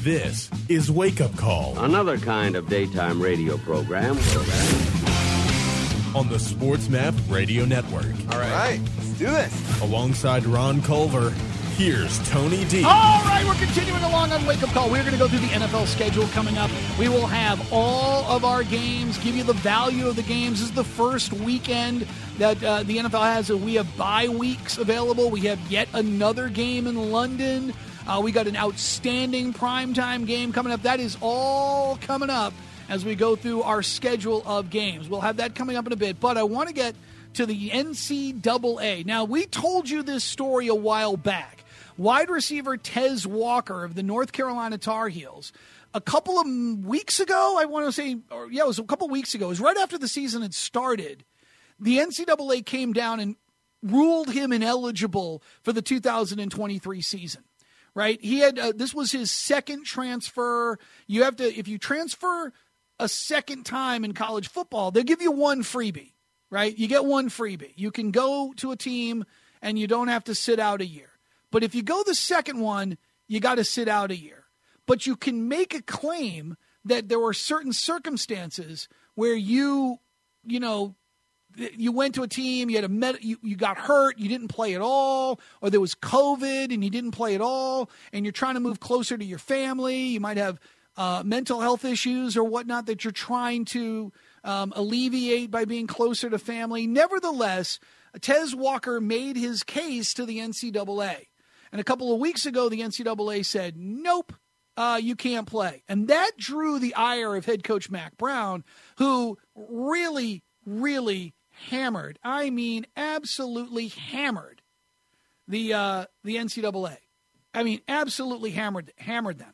This is Wake Up Call. Another kind of daytime radio program. On the SportsMap Radio Network. All right, let's do this. Alongside Ron Culver, here's Tony D. All right, we're continuing along on Wake Up Call. We're going to go through the NFL schedule coming up. We will have all of our games, give you the value of the games. This is the first weekend that the NFL has. We have bye weeks available. We have yet another game in London. We got an outstanding primetime game coming up. That is all coming up as we go through our schedule of games. We'll have that coming up in a bit, but I want to get to the NCAA. Now, we told you this story a while back. Wide receiver Tez Walker of the North Carolina Tar Heels, a couple of weeks ago, it was a couple of weeks ago. It was right after the season had started. The NCAA came down and ruled him ineligible for the 2023 season. Right? He had this was his second transfer. You have to, if you transfer a second time in college football, they'll give you one freebie, right? You get one freebie. You can go to a team and you don't have to sit out a year. But if you go the second one, you got to sit out a year. But you can make a claim that there were certain circumstances where you went to a team, you got hurt, you didn't play at all, or there was COVID and you didn't play at all, and you're trying to move closer to your family. You might have mental health issues or whatnot that you're trying to alleviate by being closer to family. Nevertheless, Tez Walker made his case to the NCAA. And a couple of weeks ago, the NCAA said, nope, you can't play. And that drew the ire of head coach Mack Brown, who really, really hammered, I mean absolutely hammered the NCAA. I mean absolutely hammered them.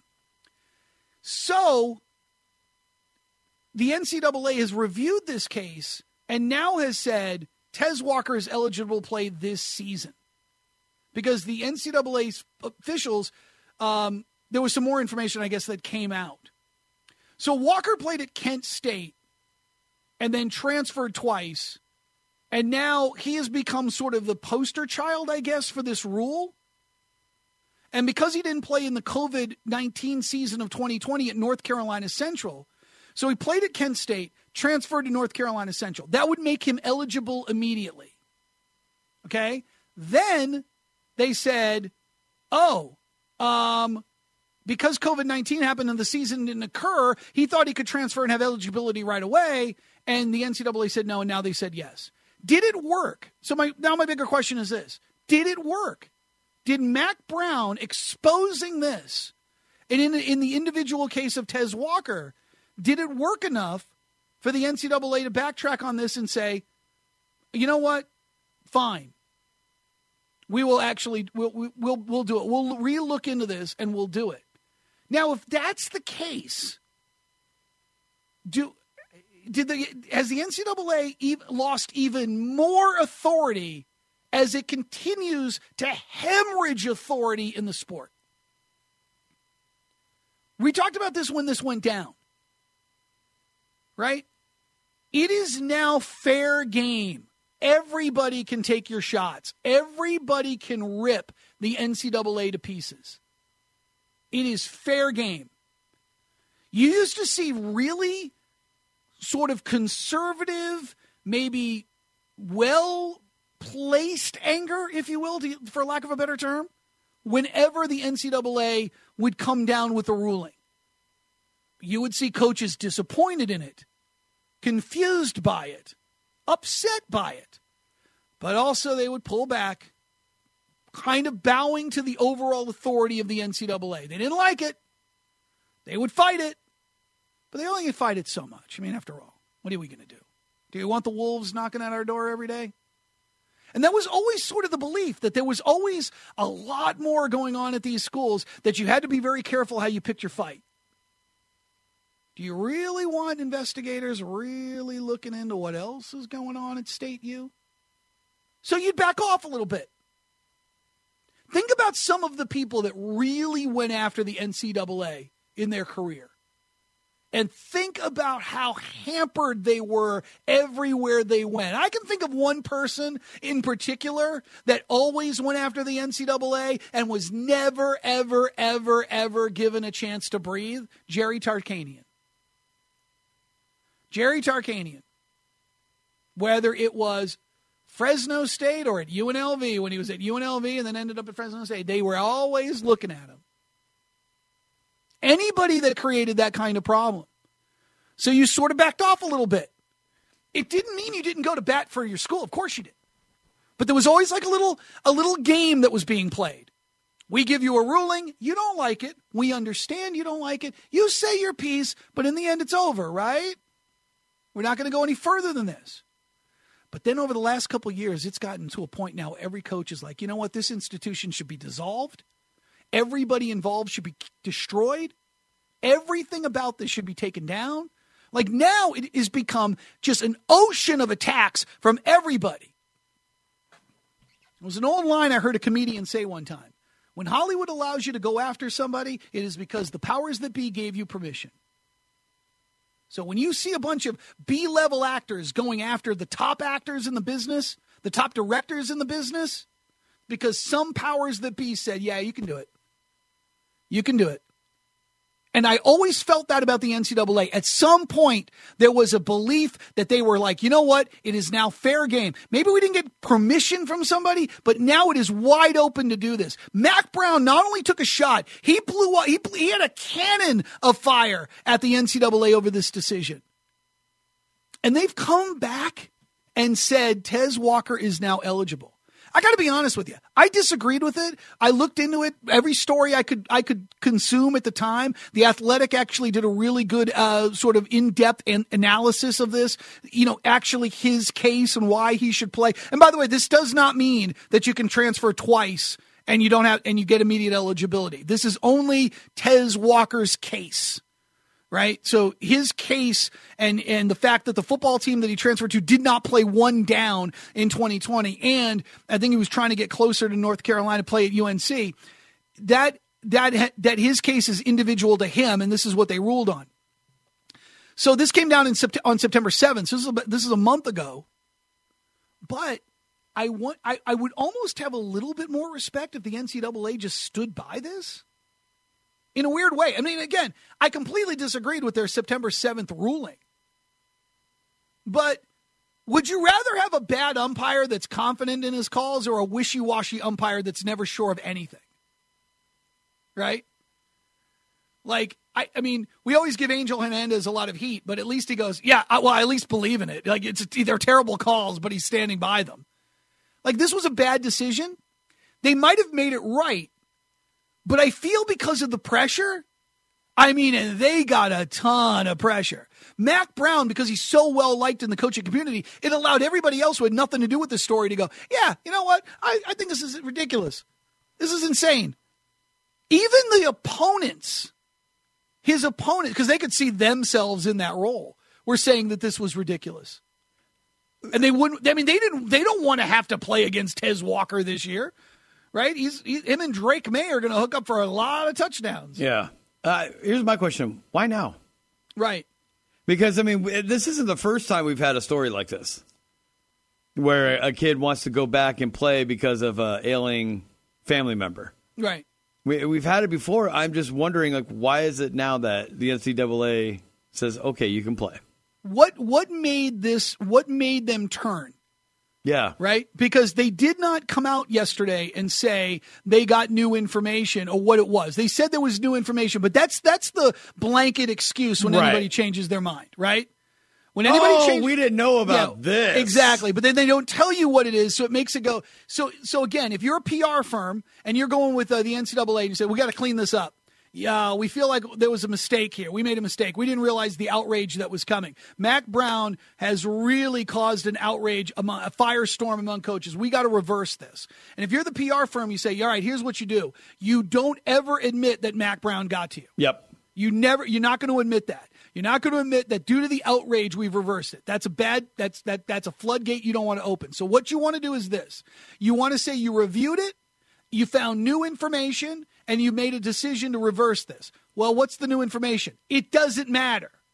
So the NCAA has reviewed this case and now has said Tez Walker is eligible to play this season. Because the NCAA officials, there was some more information, I guess, that came out. So Walker played at Kent State and then transferred twice. And now he has become sort of the poster child, I guess, for this rule. And because he didn't play in the COVID-19 season of 2020 at North Carolina Central, so he played at Kent State, transferred to North Carolina Central. That would make him eligible immediately. Okay? Then they said, because COVID-19 happened and the season didn't occur, he thought he could transfer and have eligibility right away. And the NCAA said no, and now they said yes. Did it work? So my bigger question is this. Did it work? Did Mack Brown exposing this, and in the individual case of Tez Walker, did it work enough for the NCAA to backtrack on this and say, you know what? Fine. We will actually, we'll do it. We'll re-look into this and we'll do it. Now, if that's the case, has the NCAA lost even more authority as it continues to hemorrhage authority in the sport? We talked about this when this went down, right? It is now fair game. Everybody can take your shots. Everybody can rip the NCAA to pieces. It is fair game. You used to see really sort of conservative, maybe well-placed anger, if you will, for lack of a better term, whenever the NCAA would come down with a ruling. You would see coaches disappointed in it, confused by it, upset by it. But also they would pull back, kind of bowing to the overall authority of the NCAA. They didn't like it. They would fight it. But they only fight it so much. I mean, after all, what are we going to do? Do you want the wolves knocking at our door every day? And that was always sort of the belief, that there was always a lot more going on at these schools, that you had to be very careful how you picked your fight. Do you really want investigators really looking into what else is going on at State U? So you'd back off a little bit. Think about some of the people that really went after the NCAA in their career. and think about how hampered they were everywhere they went. I can think of one person in particular that always went after the NCAA and was never, ever, ever, ever given a chance to breathe. Jerry Tarkanian. Jerry Tarkanian. Whether it was Fresno State or at UNLV, when he was at UNLV and then ended up at Fresno State, they were always looking at him. Anybody that created that kind of problem. So you sort of backed off a little bit. It didn't mean you didn't go to bat for your school. Of course you did. But there was always like a little game that was being played. We give you a ruling. You don't like it. We understand you don't like it. You say your piece, but in the end it's over, right? We're not going to go any further than this. But then over the last couple of years, it's gotten to a point now every coach is like, you know what? This institution should be dissolved. Everybody involved should be destroyed. Everything about this should be taken down. Like now it has become just an ocean of attacks from everybody. It was an old line I heard a comedian say one time. When Hollywood allows you to go after somebody, it is because the powers that be gave you permission. So when you see a bunch of B-level actors going after the top actors in the business, the top directors in the business, because some powers that be said, yeah, you can do it. You can do it. And I always felt that about the NCAA. At some point, there was a belief that they were like, you know what? It is now fair game. Maybe we didn't get permission from somebody, but now it is wide open to do this. Mack Brown not only took a shot, he blew up. He had a cannon of fire at the NCAA over this decision. And they've come back and said Tez Walker is now eligible. I got to be honest with you. I disagreed with it. I looked into it. Every story I could consume at the time. The Athletic actually did a really good sort of in-depth analysis of this. You know, actually his case and why he should play. And by the way, this does not mean that you can transfer twice and you get immediate eligibility. This is only Tez Walker's case. Right? So his case and the fact that the football team that he transferred to did not play one down in 2020, and I think he was trying to get closer to North Carolina, play at UNC, that his case is individual to him, and this is what they ruled on. So this came down on September 7th. So this is a month ago. But I would almost have a little bit more respect if the NCAA just stood by this. In a weird way. I mean, again, I completely disagreed with their September 7th ruling. But would you rather have a bad umpire that's confident in his calls or a wishy-washy umpire that's never sure of anything? Right? Like, I mean, we always give Angel Hernandez a lot of heat, but at least he goes, yeah, well, I at least believe in it. Like, they're terrible calls, but he's standing by them. Like, this was a bad decision. They might have made it right. But I feel because of the pressure, I mean, and they got a ton of pressure. Mack Brown, because he's so well-liked in the coaching community, it allowed everybody else who had nothing to do with the story to go, yeah, you know what? I think this is ridiculous. This is insane. Even the opponents, his opponents, because they could see themselves in that role, were saying that this was ridiculous. And they wouldn't, I mean, they don't want to have to play against Tez Walker this year. Right? Him and Drake May are going to hook up for a lot of touchdowns. Yeah. Here's my question. Why now? Right. Because, I mean, this isn't the first time we've had a story like this where a kid wants to go back and play because of an ailing family member. Right. We've had it before. I'm just wondering, like, why is it now that the NCAA says, okay, you can play? What made them turn? Yeah. Right? Because they did not come out yesterday and say they got new information or what it was. They said there was new information, but that's the blanket excuse when anybody changes their mind, right? When anybody changes, we didn't know about this. Exactly. But then they don't tell you what it is, so it makes it go. So again, if you're a PR firm and you're going with the NCAA and you say, we got to clean this up. Yeah, we feel like there was a mistake here. We made a mistake. We didn't realize the outrage that was coming. Mack Brown has really caused an outrage, a firestorm among coaches. We got to reverse this. And if you're the PR firm, you say, all right, here's what you do. You don't ever admit that Mack Brown got to you. Yep. You're not going to admit that. You're not going to admit that due to the outrage, we've reversed it. That's a floodgate you don't want to open. So what you want to do is this. You want to say you reviewed it, you found new information, and you made a decision to reverse this. Well, what's the new information? It doesn't matter.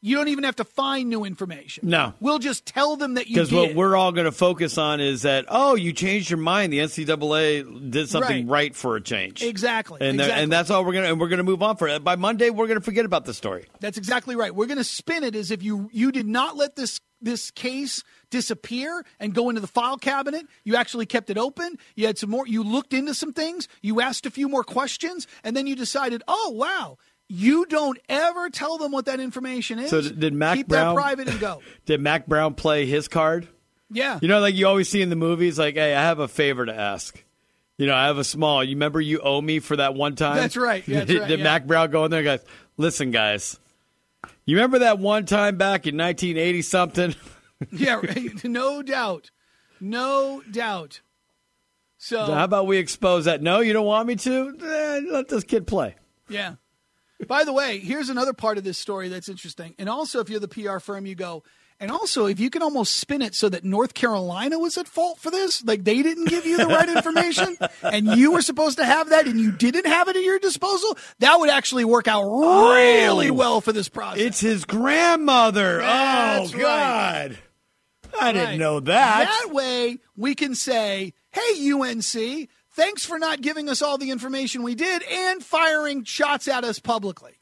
You don't even have to find new information. No. We'll just tell them that you did. Because what we're all going to focus on is that, you changed your mind. The NCAA did something right for a change. Exactly. And that's all we're going to move on for it. By Monday, we're going to forget about the story. That's exactly right. We're going to spin it as if you did not let this case disappear and go into the file cabinet. You actually kept it open. You had some more. You looked into some things. You asked a few more questions, and then you decided, oh, wow. You don't ever tell them what that information is. So did Mac Keep Brown, that private and go. Did Mac Brown play his card? Yeah. You know, like you always see in the movies, like, hey, I have a favor to ask. You know, I have a small. You remember you owe me for that one time? That's right. Did Mac Brown go in there and go, listen, guys, you remember that one time back in 1980-something? Yeah, right. No doubt. No doubt. So how about we expose that? No, you don't want me to? Let this kid play. Yeah. By the way, here's another part of this story that's interesting. And also, if you're the PR firm, you go, and also, if you can almost spin it so that North Carolina was at fault for this, like they didn't give you the right information, and you were supposed to have that, and you didn't have it at your disposal, that would actually work out really well for this process. It's his grandmother. That's God. Right. I didn't know that. That way, we can say, hey, UNC, thanks for not giving us all the information we did and firing shots at us publicly.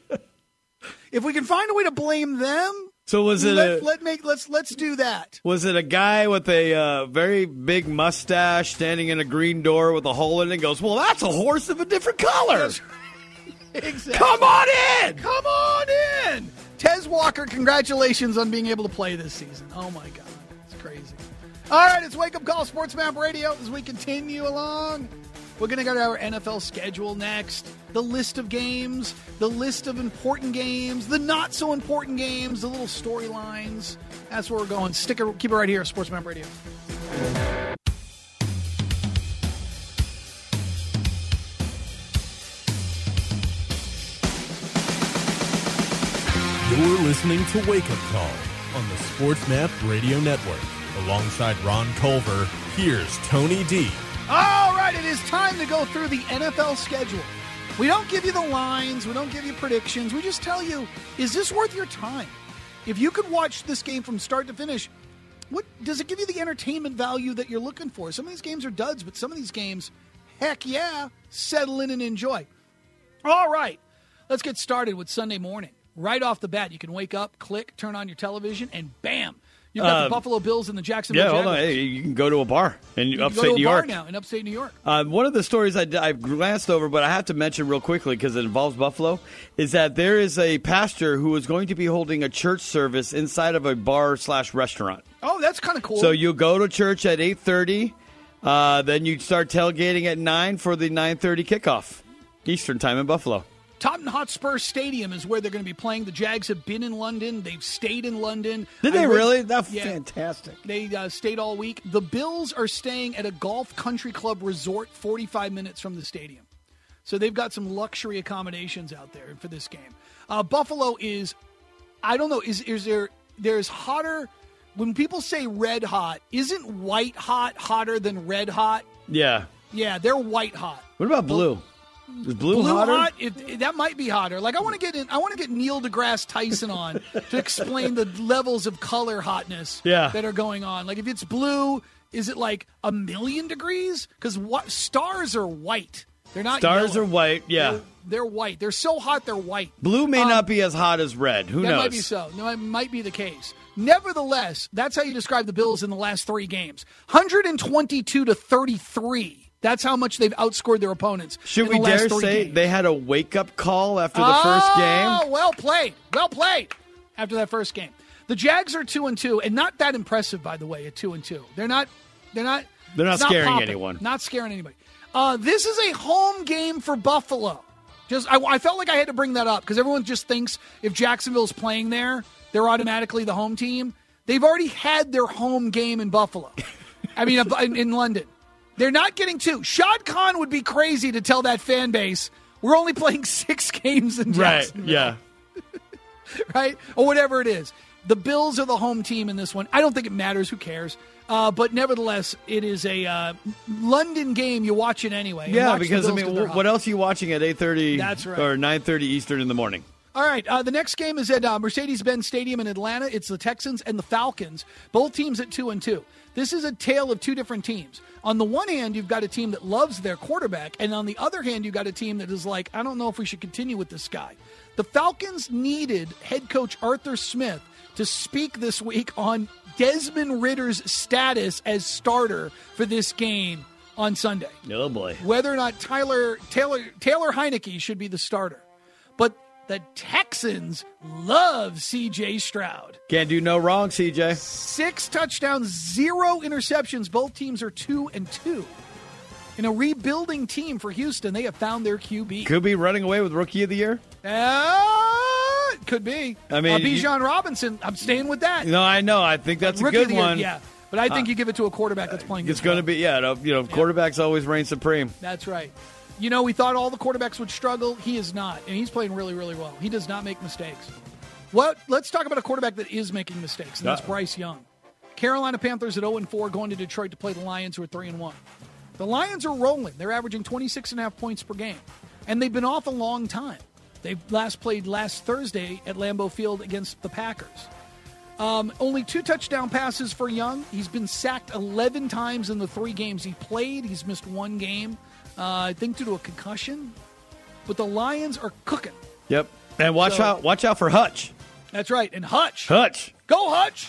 If we can find a way to blame them, so was it let's do that. Was it a guy with a very big mustache standing in a green door with a hole in it and goes, well, that's a horse of a different color. Exactly. Come on in. Come on in. Tez Walker, congratulations on being able to play this season. Oh, my God. It's crazy. All right, it's Wake Up Call Sports Map Radio as we continue along. We're going to go to our NFL schedule next. The list of games, the list of important games, the not so important games, the little storylines. That's where we're going. Keep it right here, Sports Map Radio. You're listening to Wake Up Call on the Sports Map Radio Network. Alongside Ron Culver, here's Tony D. All right, it is time to go through the NFL schedule. We don't give you the lines. We don't give you predictions. We just tell you, is this worth your time? If you could watch this game from start to finish, what does it give you the entertainment value that you're looking for? Some of these games are duds, but some of these games, heck yeah, settle in and enjoy. All right, let's get started with Sunday morning. Right off the bat, you can wake up, click, turn on your television, and bam, you've got the Buffalo Bills and the Jacksonville Jaguars. Hold on. Hey, you can go to a bar in upstate New York. You can go to a bar now in upstate New York. One of the stories I've glanced over, but I have to mention real quickly because it involves Buffalo, is that there is a pastor who is going to be holding a church service inside of a bar/restaurant. Oh, that's kind of cool. So you go to church at 8:30, then you start tailgating at 9 for the 9:30 kickoff, Eastern time in Buffalo. Tottenham Hotspur Stadium is where they're going to be playing. The Jags have been in London. They've stayed in London. Did they really? That's fantastic. They stayed all week. The Bills are staying at a Golf Country Club resort 45 minutes from the stadium. So they've got some luxury accommodations out there for this game. Buffalo is, I don't know, there's hotter, when people say red hot, isn't white hot hotter than red hot? Yeah. Yeah, they're white hot. What about blue? Is blue hotter? Hot? That might be hotter. Like I want to get Neil deGrasse Tyson on to explain the levels of color hotness that are going on. Like if it's blue, is it like 1,000,000 degrees? Because stars are white. They're not. Stars yellow. are white. Yeah, they're white. They're so hot they're white. Blue may not be as hot as red. Who knows? That might be so. No, it might be the case. Nevertheless, that's how you describe the Bills in the last 3 games: 122-33. That's how much they've outscored their opponents. Should we dare say they had a wake-up call after the first game? Oh, well played. Well played after that first game. The Jags are 2-2, and not that impressive, by the way, at 2-2. They're not scaring anyone. Not scaring anybody. This is a home game for Buffalo. I felt like I had to bring that up because everyone just thinks if Jacksonville's playing there, they're automatically the home team. They've already had their home game in Buffalo. I mean, in London. They're not getting 2. Shad Khan would be crazy to tell that fan base, we're only playing 6 games in Jacksonville. Right, yeah. Right? Or whatever it is. The Bills are the home team in this one. I don't think it matters. Who cares? But nevertheless, it is a London game. You watch it anyway. Yeah, because, I mean, what else are you watching at 8:30 That's right. or 9:30 Eastern in the morning? All right, the next game is at Mercedes-Benz Stadium in Atlanta. It's the Texans and the Falcons, both teams at 2-2. This is a tale of two different teams. On the one hand, you've got a team that loves their quarterback, and on the other hand, you've got a team that is like, I don't know if we should continue with this guy. The Falcons needed head coach Arthur Smith to speak this week on Desmond Ritter's status as starter for this game on Sunday. Oh, boy. Whether or not Taylor Heineke should be the starter. But the Texans love C.J. Stroud. Can't do no wrong, CJ. 6 touchdowns, 0 interceptions. Both teams are 2-2. In a rebuilding team for Houston, they have found their QB. Could be running away with Rookie of the Year. Could be. I mean, Bijan Robinson, I'm staying with that. No, I know. I think that's Rookie a of good the year, one. yeah. But I think you give it to a quarterback that's playing. It's going to be, quarterbacks always reign supreme. That's right. You know, we thought all the quarterbacks would struggle. He is not, and he's playing really, really well. He does not make mistakes. Let's talk about a quarterback that is making mistakes, and that's Bryce Young. Carolina Panthers at 0-4, going to Detroit to play the Lions, who are 3-1. The Lions are rolling. They're averaging 26.5 points per game, and they've been off a long time. They played last Thursday at Lambeau Field against the Packers. Only 2 touchdown passes for Young. He's been sacked 11 times in the 3 games he played. He's missed 1 game. I think due to a concussion, but the Lions are cooking. Yep, and watch out for Hutch. That's right, and Hutch, go Hutch,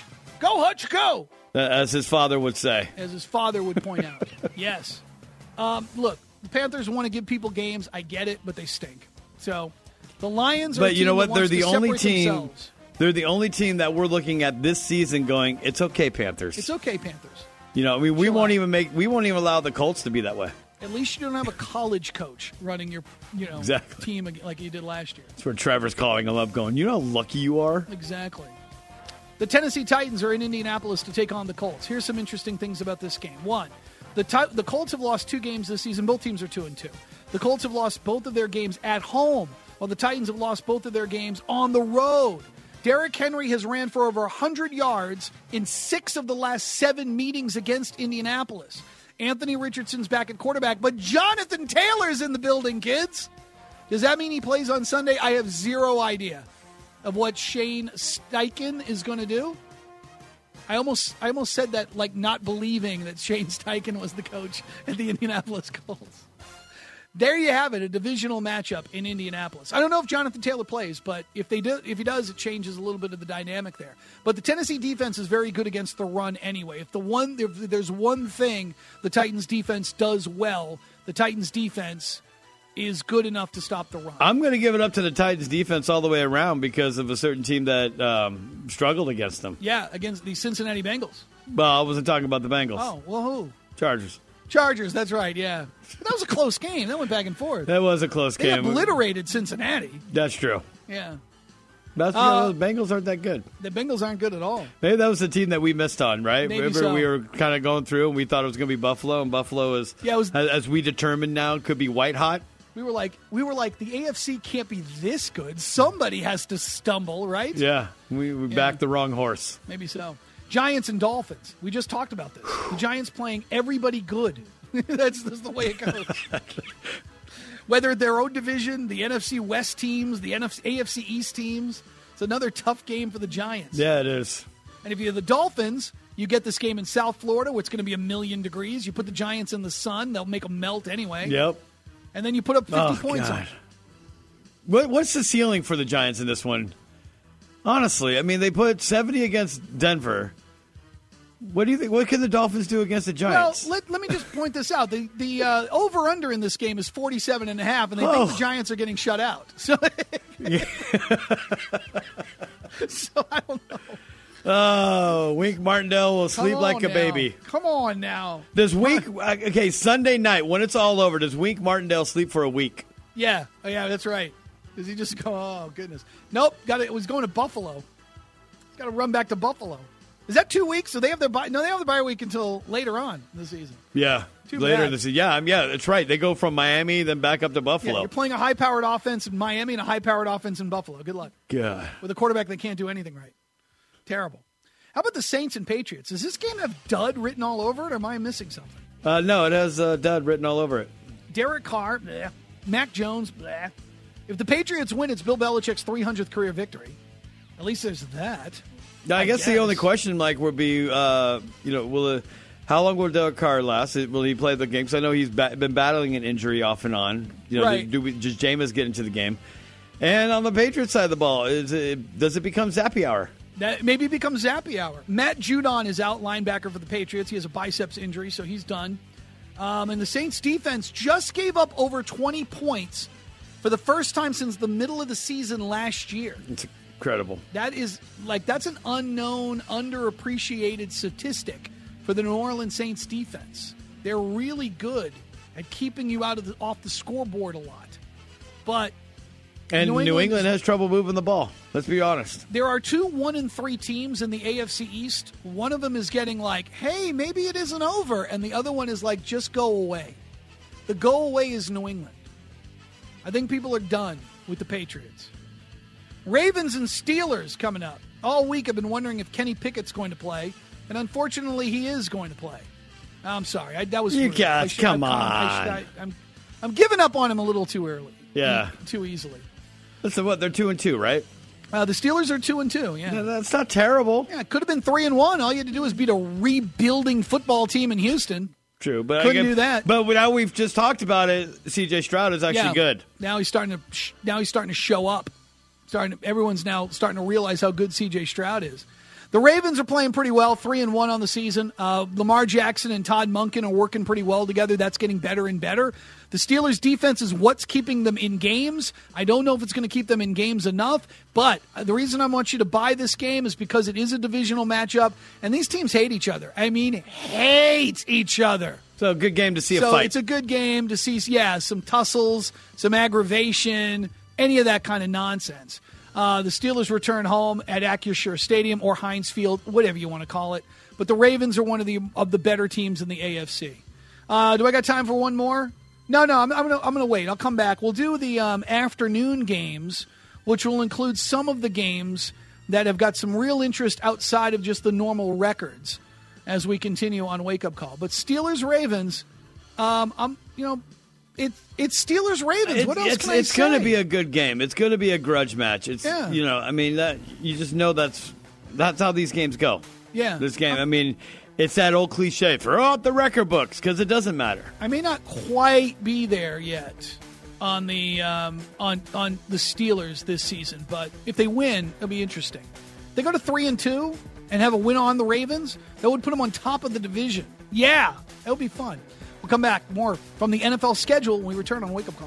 go. As his father would say. As his father would point out. Yes. Look, the Panthers want to give people games. I get it, but they stink. So the Lions. But you know what? They're the only team. Themselves. They're the only team that we're looking at this season going, it's okay, Panthers. It's okay, Panthers. You know, I mean, we won't even allow the Colts to be that way. At least you don't have a college coach running your, exactly. team like you did last year. That's where Trevor's calling him up going, you know how lucky you are? Exactly. The Tennessee Titans are in Indianapolis to take on the Colts. Here's some interesting things about this game. 1, the Colts have lost 2 games this season. Both teams are 2-2. The Colts have lost both of their games at home, while the Titans have lost both of their games on the road. Derrick Henry has ran for over 100 yards in 6 of the last 7 meetings against Indianapolis. Anthony Richardson's back at quarterback, but Jonathan Taylor's in the building, kids. Does that mean he plays on Sunday? I have zero idea of what Shane Steichen is going to do. I almost said that like not believing that Shane Steichen was the coach at the Indianapolis Colts. There you have it, a divisional matchup in Indianapolis. I don't know if Jonathan Taylor plays, but if he does, it changes a little bit of the dynamic there. But the Tennessee defense is very good against the run anyway. If there's one thing the Titans defense does well, the Titans defense is good enough to stop the run. I'm going to give it up to the Titans defense all the way around because of a certain team that struggled against them. Yeah, against the Cincinnati Bengals. Well, I wasn't talking about the Bengals. Oh, well, who? Chargers, that's right, yeah. But that was a close game. That went back and forth. That was a close game. They obliterated Cincinnati. That's true. Yeah. That's the Bengals aren't that good. The Bengals aren't good at all. Maybe that was the team that we missed on, right? Maybe Remember so. We were kind of going through and we thought it was going to be Buffalo, and Buffalo is, as we determined now, could be white hot. We were like, the AFC can't be this good. Somebody has to stumble, right? Yeah, we backed the wrong horse. Maybe so. Giants and Dolphins. We just talked about this. The Giants playing everybody good. That's the way it goes. Whether their own division, the NFC West teams, the AFC East teams, it's another tough game for the Giants. Yeah, it is. And if you're the Dolphins, you get this game in South Florida where it's going to be 1,000,000 degrees. You put the Giants in the sun, they'll make them melt anyway. Yep. And then you put up 50 points on it. What's the ceiling for the Giants in this one? Honestly, I mean, they put 70 against Denver. What do you think? What can the Dolphins do against the Giants? Well, let me just point this out. The over-under in this game is 47.5, and they think the Giants are getting shut out. So, so I don't know. Oh, Wink Martindale will sleep like a baby. Come on now. Does Wink, okay, Sunday night, when it's all over, does Wink Martindale sleep for a week? Yeah. Oh, yeah, that's right. Does he just go, oh, goodness. Nope, it was going to Buffalo. He's got to run back to Buffalo. Is that 2 weeks? So they have their bye? No, they have the bye week until later on in the season. Yeah, later this season. Yeah, that's right. They go from Miami, then back up to Buffalo. Yeah, you're playing a high-powered offense in Miami and a high-powered offense in Buffalo. Good luck. God. With a quarterback that can't do anything right. Terrible. How about the Saints and Patriots? Does this game have dud written all over it, or am I missing something? No, it has dud written all over it. Derek Carr, bleh. Mac Jones, bleh. If the Patriots win, it's Bill Belichick's 300th career victory. At least there's that. Now, I guess the only question, Mike, would be, how long will Derek Carr last? Will he play the game? Because I know he's been battling an injury off and on. Right. Does Jameis get into the game? And on the Patriots side of the ball, does it become Zappy Hour? That maybe becomes Zappy Hour. Matt Judon is out, linebacker for the Patriots. He has a biceps injury, so he's done. And the Saints defense just gave up over 20 points for the first time since the middle of the season last year. It's incredible. That's an unknown, underappreciated statistic for the New Orleans Saints defense. They're really good at keeping you off the scoreboard a lot. But New England has trouble moving the ball. Let's be honest. There are 2 1-3 teams in the AFC East. One of them is getting like, hey, maybe it isn't over. And the other one is like, just go away. The go away is New England. I think people are done with the Patriots. Ravens and Steelers coming up. All week I've been wondering if Kenny Pickett's going to play. And unfortunately, he is going to play. I'm sorry. That was you rude. guys, come on. I'm giving up on him a little too early. Yeah. Too easily. Listen, what? They're 2-2, right? The Steelers are 2-2. Yeah, that's not terrible. Yeah, it could have been 3-1. All you had to do was beat a rebuilding football team in Houston. True, but couldn't do that. But now we've just talked about it. C.J. Stroud is actually good. Now he's starting to show up. Everyone's now starting to realize how good C.J. Stroud is. The Ravens are playing pretty well, 3-1 on the season. Lamar Jackson and Todd Monken are working pretty well together. That's getting better and better. The Steelers' defense is what's keeping them in games. I don't know if it's going to keep them in games enough, but the reason I want you to buy this game is because it is a divisional matchup, and these teams hate each other. I mean, hate each other. So a good game to see a fight. It's a good game to see, some tussles, some aggravation, any of that kind of nonsense. The Steelers return home at Acrisure Stadium or Heinz Field, whatever you want to call it. But the Ravens are one of the better teams in the AFC. Do I got time for one more? No. I'm gonna wait. I'll come back. We'll do the afternoon games, which will include some of the games that have got some real interest outside of just the normal records as we continue on Wake Up Call. But Steelers Ravens, It's Steelers Ravens. What else can I say? It's going to be a good game. It's going to be a grudge match. That you just know that's how these games go. Yeah. This game. It's that old cliche. Throw out the record books because it doesn't matter. I may not quite be there yet on the on the Steelers this season, but if they win, it'll be interesting. They go to 3-2 and have a win on the Ravens. That would put them on top of the division. Yeah, that would be fun. We'll come back more from the NFL schedule when we return on Wake Up Call.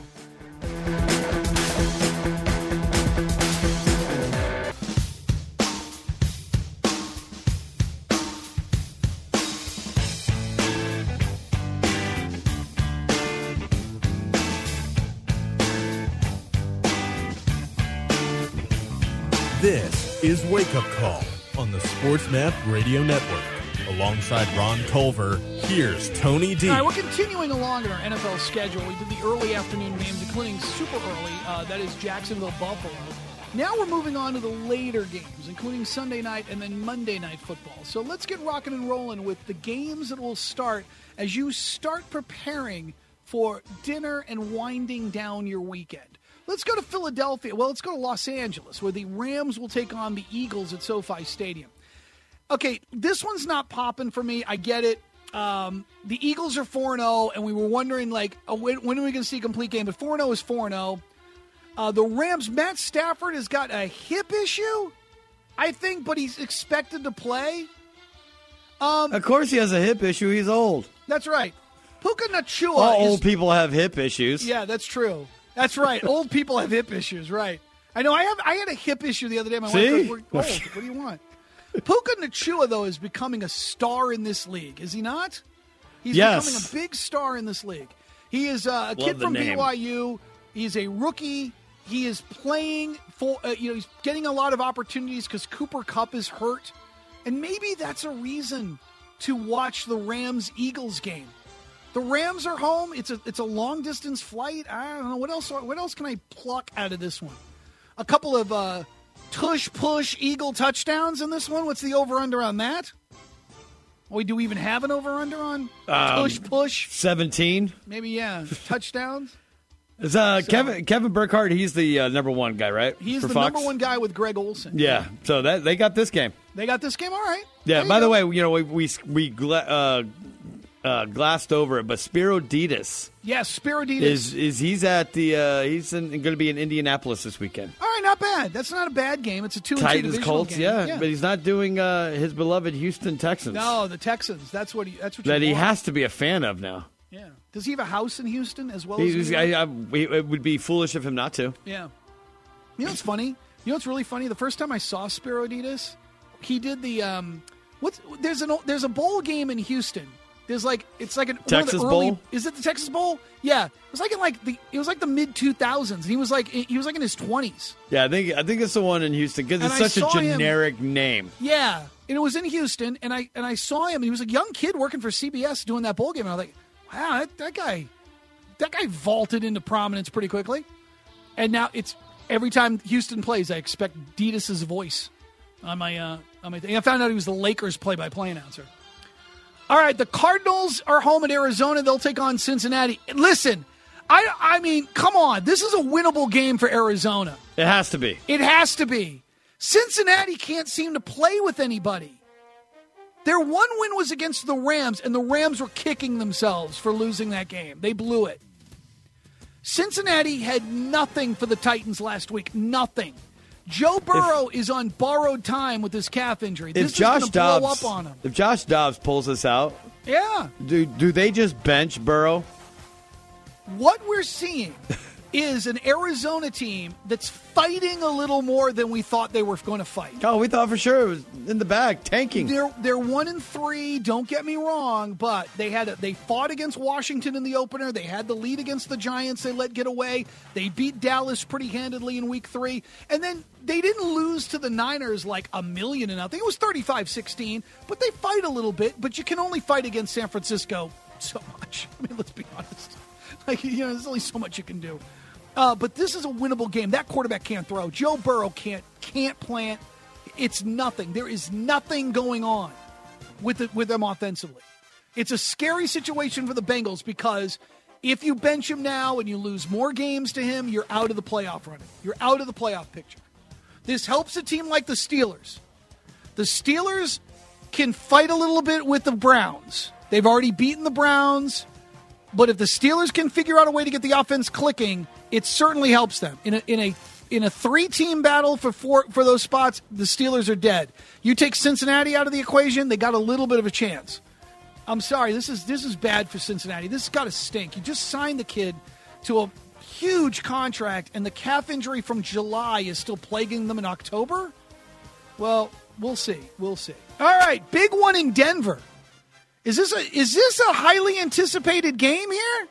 This is Wake Up Call on the Sports Map Radio Network. Alongside Ron Culver, here's Tony D. All right, we're continuing along in our NFL schedule. We did the early afternoon games, including super early. That is Jacksonville, Buffalo. Now we're moving on to the later games, including Sunday night and then Monday night football. So let's get rocking and rolling with the games that will start as you start preparing for dinner and winding down your weekend. Let's go to Philadelphia. Well, let's go to Los Angeles, where the Rams will take on the Eagles at SoFi Stadium. Okay, this one's not popping for me. I get it. The Eagles are 4-0, and we were wondering, when are we going to see a complete game? But 4-0 is 4-0. The Rams, Matt Stafford has got a hip issue, I think, but he's expected to play. Of course he has a hip issue. He's old. That's right. Puka Nacua. Old people have hip issues. Yeah, that's true. That's right. Old people have hip issues, right. I know. I had a hip issue the other day. My wife goes, we're old. What do you want? Puka Nacua, though, is becoming a star in this league, is he not? He's becoming a big star in this league. He is a kid from BYU. He's a rookie. He is playing for, he's getting a lot of opportunities because Cooper Kupp is hurt. And maybe that's a reason to watch the Rams-Eagles game. The Rams are home. It's a long-distance flight. I don't know. What else can I pluck out of this one? A couple of tush-push Eagle touchdowns in this one. What's the over-under on that? Do we even have an over-under on tush-push? 17. Maybe, yeah. Touchdowns? It's, Kevin Burkhardt, he's the number one guy, right? He's for the Fox? number one guy with Greg Olson. Yeah, so they got this game. They got this game, all right. Yeah, by the way, we glassed over it, but Spiro Ditas. Yes, Spiro Ditas. He's at the he's going to be in Indianapolis this weekend. All right, not bad. That's not a bad game. It's a 2-2 Titans divisional Colts, game. yeah, but he's not doing his beloved Houston Texans. No, the Texans. That's what he has to be a fan of now. Yeah. Does he have a house in Houston as well? It would be foolish of him not to. Yeah. You know what's funny? You know what's really funny? The first time I saw Spiro Ditas, he did the there's a bowl game in Houston. It's like Texas Bowl. Is it the Texas Bowl? Yeah, it was like the mid 2000s. And he was like in his 20s. Yeah, I think it's the one in Houston because it's such a generic name. Yeah, and it was in Houston, and I saw him. And he was a young kid working for CBS doing that bowl game. And I was like, wow, that guy vaulted into prominence pretty quickly. And now it's every time Houston plays, I expect Ditas' voice on my thing. I found out he was the Lakers play-by-play announcer. All right, the Cardinals are home at Arizona. They'll take on Cincinnati. Listen, I mean, come on. This is a winnable game for Arizona. It has to be. It has to be. Cincinnati can't seem to play with anybody. Their one win was against the Rams, and the Rams were kicking themselves for losing that game. They blew it. Cincinnati had nothing for the Titans last week. Nothing. Joe Burrow is on borrowed time with his calf injury. This is going to blow up on him. If Josh Dobbs pulls this out, yeah, do they just bench Burrow? What we're seeing is an Arizona team that's fighting a little more than we thought they were going to fight. Oh, we thought for sure it was in the bag, tanking. They're 1-3. Don't get me wrong, but they fought against Washington in the opener. They had the lead against the Giants. They let get away. They beat Dallas pretty handedly in Week 3, and then they didn't lose to the Niners like 1,000,000 to nothing. It was 35-16, but they fight a little bit. But you can only fight against San Francisco so much. I mean, let's be honest. There's only so much you can do. But this is a winnable game. That quarterback can't throw. Joe Burrow can't plant. It's nothing. There is nothing going on with them offensively. It's a scary situation for the Bengals because if you bench him now and you lose more games to him, you're out of the playoff running. You're out of the playoff picture. This helps a team like the Steelers. The Steelers can fight a little bit with the Browns. They've already beaten the Browns. But if the Steelers can figure out a way to get the offense clicking, it certainly helps them. In a 3-team battle for those spots, the Steelers are dead. You take Cincinnati out of the equation, they got a little bit of a chance. I'm sorry, this is bad for Cincinnati. This has got to stink. You just signed the kid to a huge contract, and the calf injury from July is still plaguing them in October? Well, we'll see. We'll see. All right, big one in Denver. Is this a highly anticipated game here?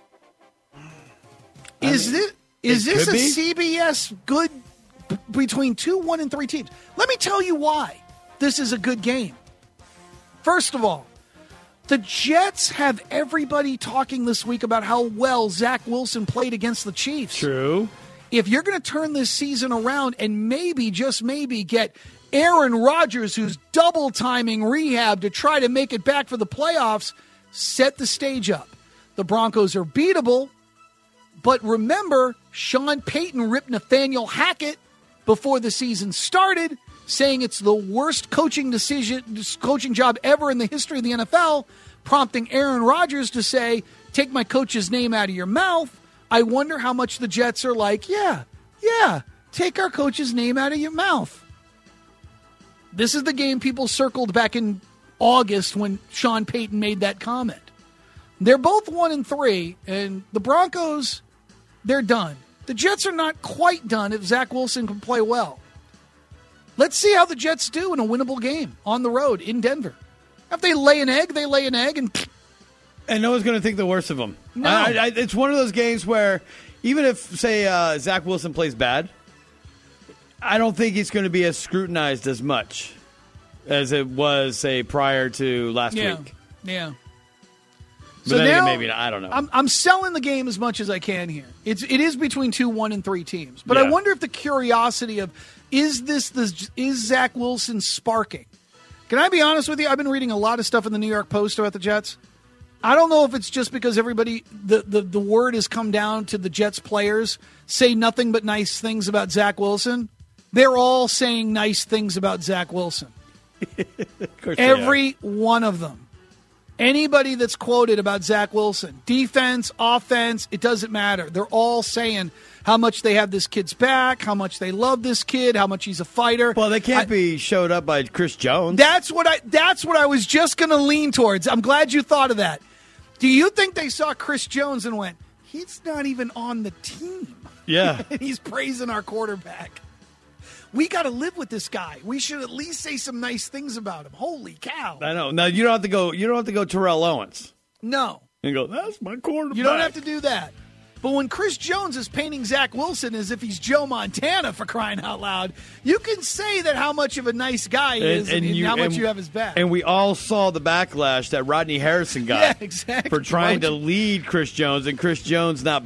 Is this a CBS good between 2, 1, and 3 teams? Let me tell you why this is a good game. First of all, the Jets have everybody talking this week about how well Zach Wilson played against the Chiefs. True. If you're going to turn this season around and maybe, just maybe, get Aaron Rodgers, who's double timing rehab to try to make it back for the playoffs, set the stage up. The Broncos are beatable, but remember, Sean Payton ripped Nathaniel Hackett before the season started, saying it's the worst coaching job ever in the history of the NFL, prompting Aaron Rodgers to say, take my coach's name out of your mouth. I wonder how much the Jets are like, yeah, take our coach's name out of your mouth. This is the game people circled back in August when Sean Payton made that comment. They're both 1-3, and the Broncos, they're done. The Jets are not quite done if Zach Wilson can play well. Let's see how the Jets do in a winnable game on the road in Denver. If they lay an egg, they lay an egg, and no one's going to think the worst of them. No. It's one of those games where even if, say, Zach Wilson plays bad, I don't think he's going to be as scrutinized as much as it was, say, prior to last week. Yeah. But so then now, maybe I don't know. I'm selling the game as much as I can here. It is between 2, 1, and 3 teams. But I wonder if the curiosity of is Zach Wilson sparking? Can I be honest with you? I've been reading a lot of stuff in the New York Post about the Jets. I don't know if it's just because everybody, the word has come down to the Jets players say nothing but nice things about Zach Wilson. They're all saying nice things about Zach Wilson. Of course Every one of them. Anybody that's quoted about Zach Wilson, defense, offense, it doesn't matter. They're all saying how much they have this kid's back, how much they love this kid, how much he's a fighter. Well, they can't be showed up by Chris Jones. That's what I was just going to lean towards. I'm glad you thought of that. Do you think they saw Chris Jones and went, he's not even on the team? Yeah. And he's praising our quarterback. We got to live with this guy. We should at least say some nice things about him. Holy cow. I know. Now, you don't have to go. You don't have to go Terrell Owens. No. And go, that's my quarterback. You don't have to do that. But when Chris Jones is painting Zach Wilson as if he's Joe Montana, for crying out loud, you can say that how much of a nice guy he is and how much you have his back. And we all saw the backlash that Rodney Harrison got yeah, exactly. for trying to lead Chris Jones, and Chris Jones not,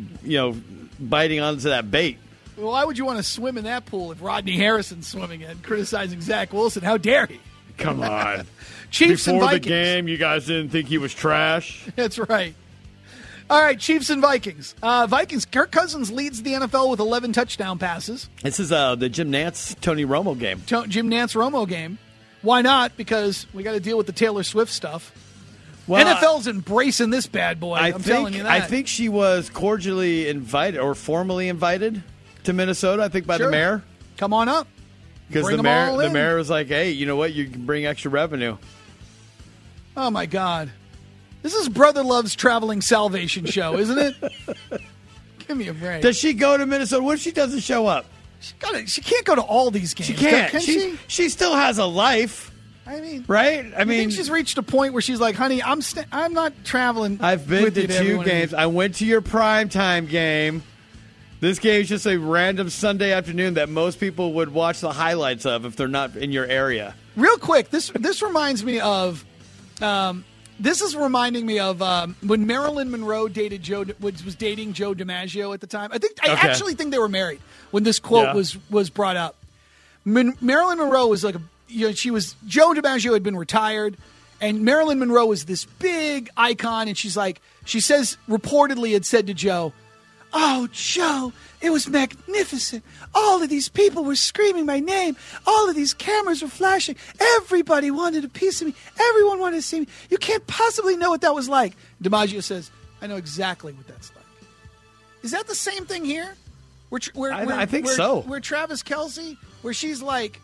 biting onto that bait. Well, why would you want to swim in that pool if Rodney Harrison's swimming in, criticizing Zach Wilson? How dare he? Come on. Chiefs and Before Vikings. the game, you guys didn't think he was trash? That's right. All right, Chiefs and Vikings. Vikings, Kirk Cousins leads the NFL with 11 touchdown passes. This is the Jim Nantz, Tony Romo game. Jim Nantz Romo game. Why not? Because we got to deal with the Taylor Swift stuff. Well, NFL's embracing this bad boy. I'm telling you that. I think she was cordially invited or formally invited to Minnesota, I think, by the mayor. Come on up. Because the mayor was like, hey, you know what? You can bring extra revenue. Oh, my God. This is Brother Love's Traveling Salvation Show, isn't it? Give me a break. Does she go to Minnesota? What if she doesn't show up? She can't go to all these games. She can't. Can she? She still has a life. I mean, right? I think she's reached a point where she's like, honey, I'm not traveling. I've been to 2 games. I went to your primetime game. This game is just a random Sunday afternoon that most people would watch the highlights of if they're not in your area. Real quick, this reminds me of this is reminding me of when Marilyn Monroe was dating Joe DiMaggio at the time. I actually think they were married when this quote was brought up. Marilyn Monroe was like Joe DiMaggio had been retired, and Marilyn Monroe was this big icon, and she says reportedly had said to Joe, "Oh, Joe, it was magnificent. All of these people were screaming my name. All of these cameras were flashing. Everybody wanted a piece of me. Everyone wanted to see me. You can't possibly know what that was like." DiMaggio says, "I know exactly what that's like." Is that the same thing here? I think so. Where Travis Kelce, where she's like,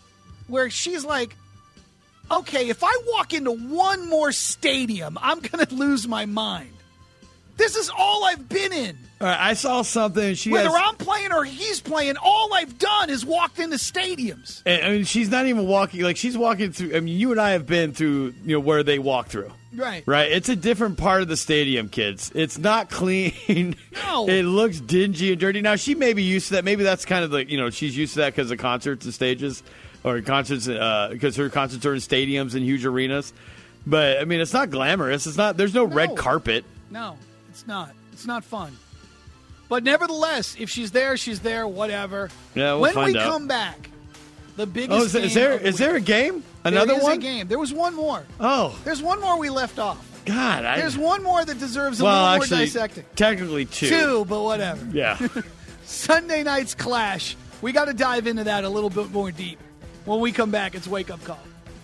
okay, if I walk into one more stadium, I'm going to lose my mind. This is all I've been in. All right, I saw something. Whether I'm playing or he's playing, all I've done is walked into stadiums. And, I mean, she's not even walking. Like, she's walking through. I mean, you and I have been through, where they walk through. Right. Right? It's a different part of the stadium, kids. It's not clean. No. It looks dingy and dirty. Now, she may be used to that. Maybe that's kind of like, she's used to that because of concerts and stages. Or concerts, because her concerts are in stadiums and huge arenas. But, I mean, it's not glamorous. It's not. There's no red carpet. No, it's not. It's not fun. But nevertheless, if she's there, she's there, whatever. Yeah, when we come back, the biggest game. Is there a game? Another one? There is a game. There was one more. Oh. There's one more we left off. God. There's one more that deserves a little more dissecting. Technically 2. 2, but whatever. Yeah. Sunday night's clash. We got to dive into that a little bit more deep. When we come back, it's Wake Up Call.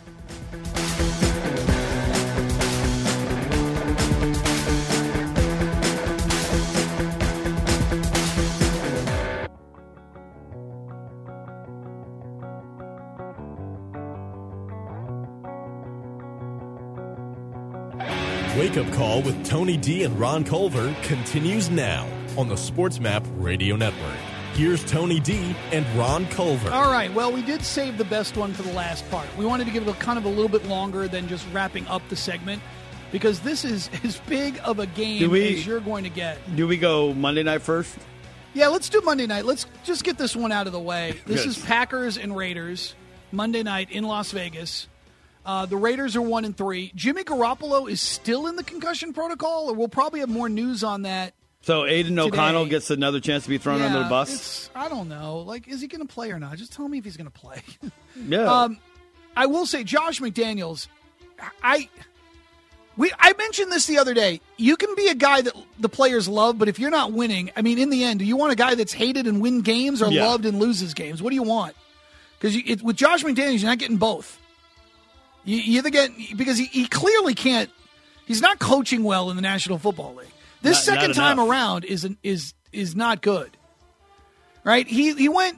Wake Up Call with Tony D and Ron Culver continues now on the SportsMap Radio Network. Here's Tony D and Ron Culver. All right. Well, we did save the best one for the last part. We wanted to give it kind of a little bit longer than just wrapping up the segment because this is as big of a game as you're going to get. Do we go Monday night first? Yeah, let's do Monday night. Let's just get this one out of the way. This is Packers and Raiders, Monday night in Las Vegas. The Raiders are 1-3. Jimmy Garoppolo is still in the concussion protocol, or we'll probably have more news on that. So Aiden O'Connell gets another chance to be thrown under the bus? I don't know. Like, is he going to play or not? Just tell me if he's going to play. Yeah. I will say Josh McDaniels, I mentioned this the other day. You can be a guy that the players love, but if you're not winning, I mean, in the end, do you want a guy that's hated and win games or loved and loses games? What do you want? Because with Josh McDaniels, you're not getting both. You either get, because he clearly can't. He's not coaching well in the National Football League. This second time around is not good. Right? What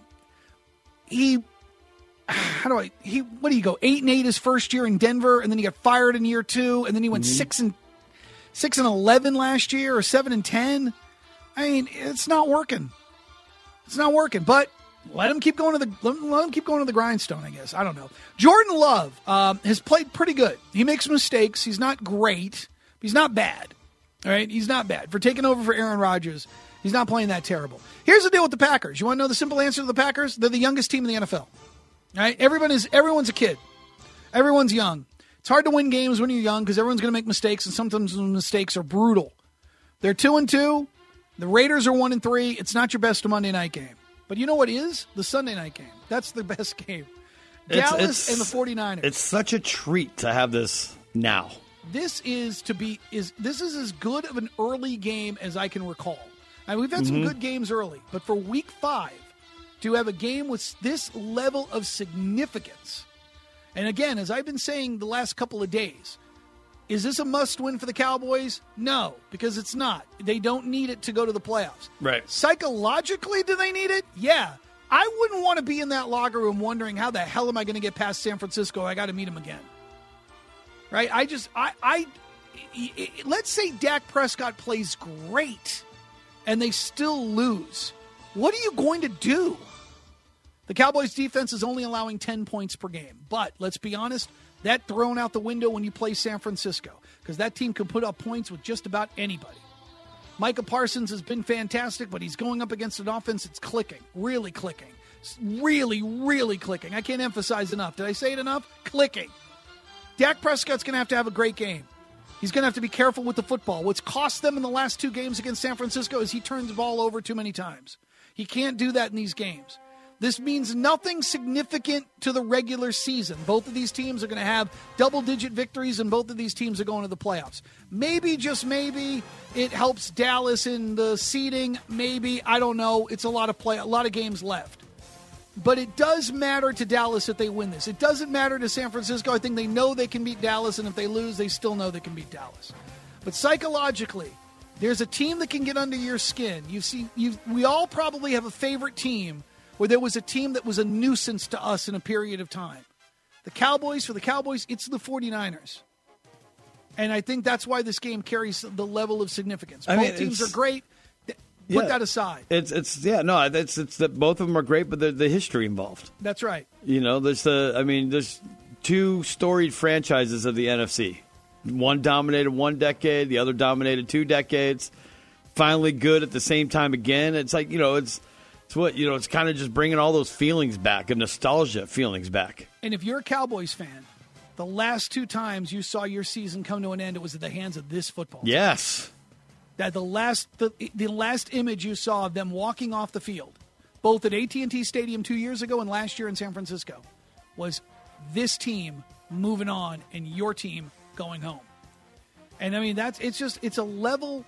do you go? 8-8 his first year in Denver, and then he got fired in year 2, and then he went 6-11 last year, or 7-10. I mean, it's not working. It's not working. But let him keep going to the grindstone, I guess. I don't know. Jordan Love has played pretty good. He makes mistakes. He's not great. He's not bad. All right, he's not bad for taking over for Aaron Rodgers. He's not playing that terrible. Here's the deal with the Packers. You want to know the simple answer to the Packers? They're the youngest team in the NFL. All right, everyone's a kid. Everyone's young. It's hard to win games when you're young because everyone's going to make mistakes, and sometimes the mistakes are brutal. They're 2-2. The Raiders are 1-3. It's not your best Monday night game. But you know what is? The Sunday night game. That's the best game. Dallas and the 49ers. It's such a treat to have this now. This is as good of an early game as I can recall. I mean, we've had some good games early, but for Week 5 to have a game with this level of significance, and again, as I've been saying the last couple of days, is this a must-win for the Cowboys? No, because it's not. They don't need it to go to the playoffs. Right. Psychologically, do they need it? Yeah. I wouldn't want to be in that locker room wondering how the hell am I going to get past San Francisco? I got to meet them again. Right? Let's say Dak Prescott plays great and they still lose. What are you going to do? The Cowboys defense is only allowing 10 points per game. But let's be honest, that's thrown out the window when you play San Francisco because that team can put up points with just about anybody. Micah Parsons has been fantastic, but he's going up against an offense that's clicking, really clicking, really, really clicking. I can't emphasize enough. Did I say it enough? Clicking. Dak Prescott's going to have a great game. He's going to have to be careful with the football. What's cost them in the last 2 games against San Francisco is he turns the ball over too many times. He can't do that in these games. This means nothing significant to the regular season. Both of these teams are going to have double-digit victories, and both of these teams are going to the playoffs. Maybe, just maybe, it helps Dallas in the seeding. Maybe, I don't know. It's a lot of games left. But it does matter to Dallas if they win this. It doesn't matter to San Francisco. I think they know they can beat Dallas, and if they lose, they still know they can beat Dallas. But psychologically, there's a team that can get under your skin. We all probably have a favorite team where there was a team that was a nuisance to us in a period of time. For the Cowboys, it's the 49ers. And I think that's why this game carries the level of significance. Both teams are great. Put that aside. It's that both of them are great, but the history involved. That's right. You know, there's 2 storied franchises of the NFC. One dominated 1 decade, the other dominated 2 decades. Finally good at the same time again. It's like, it's kind of just bringing all those feelings back, and nostalgia feelings back. And if you're a Cowboys fan, the last 2 times you saw your season come to an end, it was at the hands of this football team. Yes. That the last image you saw of them walking off the field, both at AT&T Stadium 2 years ago and last year in San Francisco, was this team moving on and your team going home. And I mean, it's a level.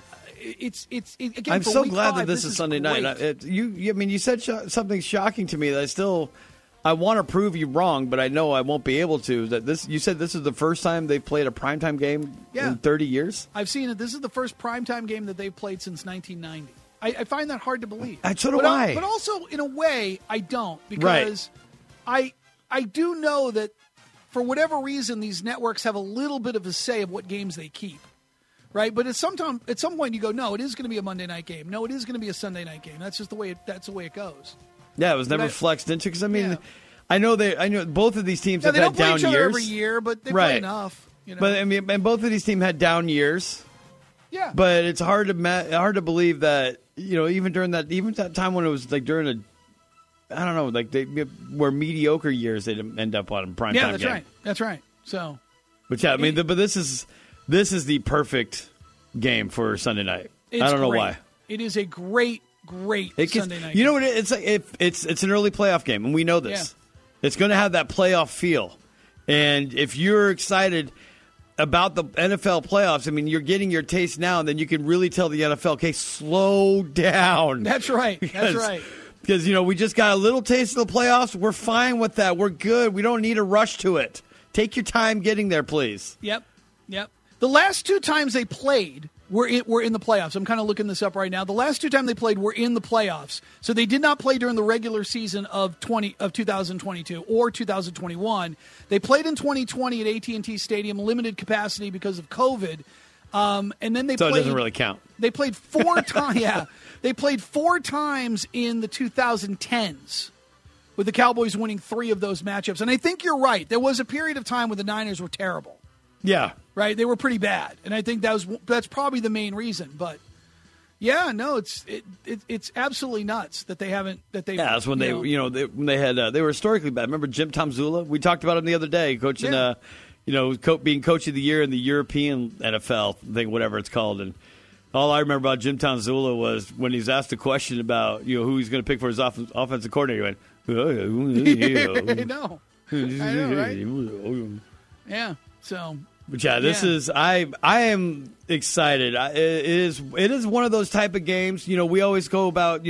Again, I'm so glad 5, that this is Sunday great. night. You said something shocking to me that I want to prove you wrong, but I know I won't be able to. You said this is the first time they've played a primetime game in 30 years? I've seen it. This is the first primetime game that they've played since 1990. I find that hard to believe. So do I. But also, in a way, I don't. Because I do know that for whatever reason, these networks have a little bit of a say of what games they keep. Right, but at some point you go, no, it is going to be a Monday night game. No, it is going to be a Sunday night game. That's just the way it goes. Yeah, it was never flexed into because I know both of these teams have had down years. They don't play each other every year, but they play enough. But and both of these teams had down years. Yeah, but it's hard to believe that even during that time when it was like during they were mediocre years, they'd end up on a primetime game. Yeah, that's right. That's right. So, but this is the perfect game for Sunday night. I don't know why. It is a great Sunday night. You know what? It's like it's an early playoff game, and we know this. Yeah. It's going to have that playoff feel. And if you're excited, about the NFL playoffs. I mean, you're getting your taste now, and then you can really tell the NFL, okay, slow down. That's right. That's right. Because, we just got a little taste of the playoffs. We're fine with that. We're good. We don't need a rush to it. Take your time getting there, please. Yep. The last 2 times they played were in the playoffs. I'm kind of looking this up right now. The last 2 times they played were in the playoffs. So they did not play during the regular season of 2022 or 2021. They played in 2020 at AT&T Stadium, limited capacity because of COVID. And then they played. So it doesn't really count. They played 4 times. Yeah, they played 4 times in the 2010s, with the Cowboys winning 3 of those matchups. And I think you're right. There was a period of time where the Niners were terrible. Yeah. Right? They were pretty bad. And I think that's probably the main reason. But, yeah, no, it's absolutely nuts that they haven't – that they. Yeah, that's when they were historically bad. Remember Jim Tomzula? We talked about him the other day, coaching being coach of the year in the European NFL thing, whatever it's called. And all I remember about Jim Tomzula was when he's asked a question about who he's going to pick for his offensive coordinator, he went, I know, right? Yeah. So, but this is I am excited. It is one of those type of games. We always go about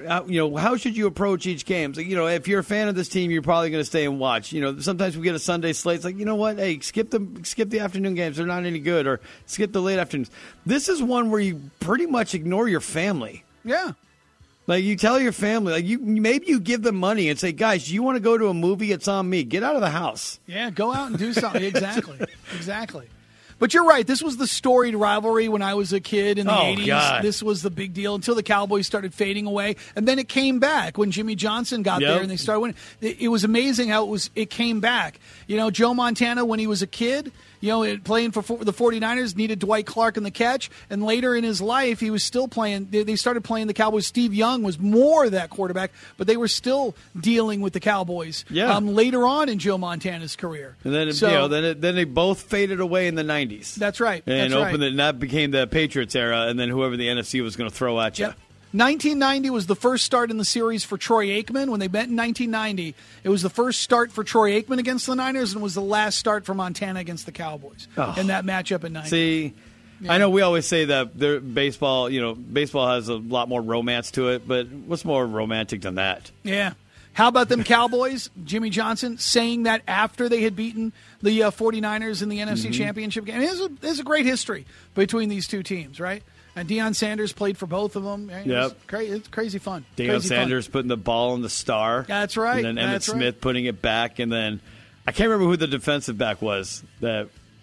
how should you approach each game? So, if you're a fan of this team, you're probably going to stay and watch. Sometimes we get a Sunday slate. It's like, you know what? Hey, skip the afternoon games. They're not any good. Or skip the late afternoons. This is one where you pretty much ignore your family. Yeah. Like, you tell your family, like, maybe you give them money and say, guys, do you want to go to a movie? It's on me. Get out of the house. Yeah, go out and do something. Exactly. But you're right. This was the storied rivalry when I was a kid in the 80s. God. This was the big deal until the Cowboys started fading away. And then it came back when Jimmy Johnson got there and they started winning. It was amazing how it came back. Joe Montana, when he was a kid, playing for the 49ers, needed Dwight Clark in the catch. And later in his life, he was still playing. They started playing the Cowboys. Steve Young was more that quarterback, but they were still dealing with the Cowboys later on in Joe Montana's career. And then, then they both faded away in the 90s. That's right. And that became the Patriots era, and then whoever the NFC was going to throw at you. Yep. 1990 was the first start in the series for Troy Aikman. When they met in 1990, it was the first start for Troy Aikman against the Niners, and it was the last start for Montana against the Cowboys in that matchup in 90. See, I know we always say that baseball has a lot more romance to it, but what's more romantic than that? Yeah. How about them Cowboys? Jimmy Johnson saying that after they had beaten the 49ers in the NFC Championship game. There's a great history between these two teams, right? And Deion Sanders played for both of them. It's crazy fun. Deion Sanders putting the ball in the star. That's right. And then Emmitt Smith putting it back. And then I can't remember who the defensive back was. That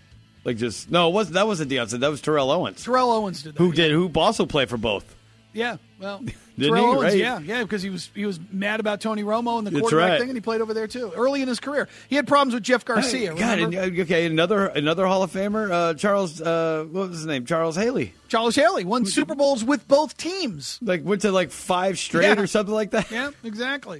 wasn't Deion Sanders. That was Terrell Owens. Terrell Owens did that. Who also played for both. Yeah, well, Terrell Owens, right? yeah, because he was mad about Tony Romo and the quarterback thing, and he played over there too early in his career. He had problems with Jeff Garcia. Another Hall of Famer, Charles. What was his name? Charles Haley. Charles Haley won Super Bowls with both teams. Went to 5 straight or something like that. Yeah, exactly.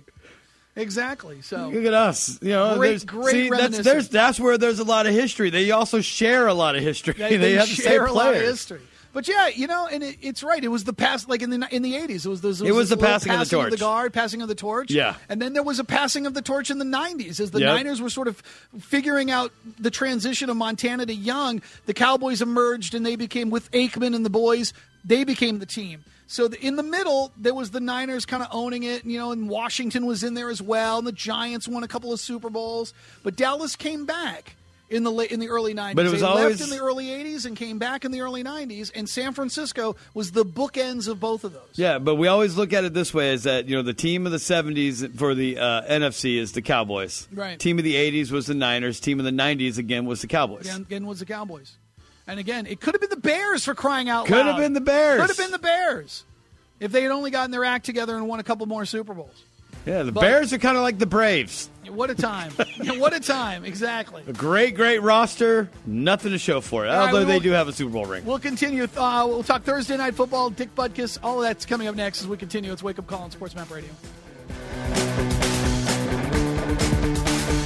So look at us. Great reminiscence. That's where there's a lot of history. They also share a lot of history. They have the same a players. lot of history. But and it's right. It was the pass, like in the 80s. It was the passing of the torch. Of the guard, passing of the torch. Yeah. And then there was a passing of the torch in the 90s as the Niners were sort of figuring out the transition of Montana to Young. The Cowboys emerged and they became, with Aikman and the boys, they became the team. So in the middle, there was the Niners kind of owning it, and Washington was in there as well, and the Giants won a couple of Super Bowls. But Dallas came back in the early 90s. But it was left in the early 80s and came back in the early 90s, and San Francisco was the bookends of both of those. Yeah, but we always look at it this way, is that the team of the 70s for the NFC is the Cowboys. Right. Team of the 80s was the Niners. Team of the 90s, again, was the Cowboys. Again was the Cowboys. And again, it could have been the Bears, for crying out loud. Could have been the Bears. Could have been the Bears if they had only gotten their act together and won a couple more Super Bowls. Yeah, the Bears are kind of like the Braves. What a time. What a time, exactly. A great roster, nothing to show for it, although they do have a Super Bowl ring. We'll continue. We'll talk Thursday Night Football, Dick Butkus, all of that's coming up next as we continue. It's Wake Up Call on Sports Map Radio.